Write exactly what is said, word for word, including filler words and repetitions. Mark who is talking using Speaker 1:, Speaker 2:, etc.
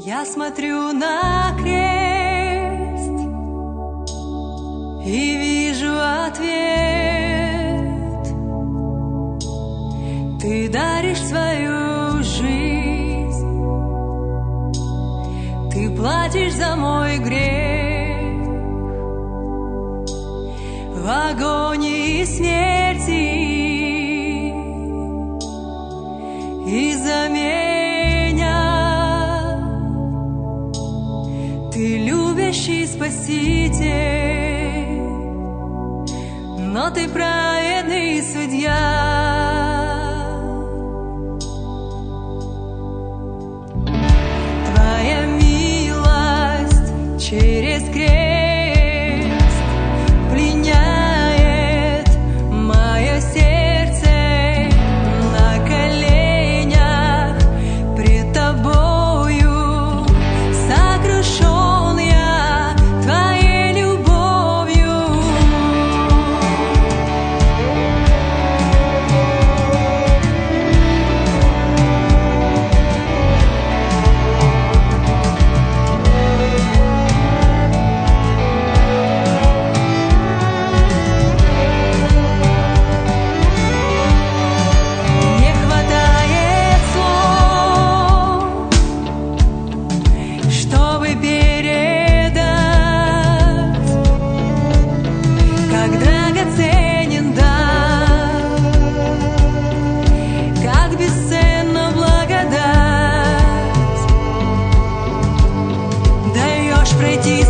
Speaker 1: Я смотрю на крест и вижу ответ. Ты даришь свою жизнь, ты платишь за мой грех. В агонии смерти из-за меня ты любящий Спаситель, но ты праведный судья. Твоя милость через крест пленяет мое сердце на коленях пред тобою. Сокрушен я твоей любовью. Не хватает слов, чтобы передать, как драгоценен дар, как бесценна благодать. Даешь пройти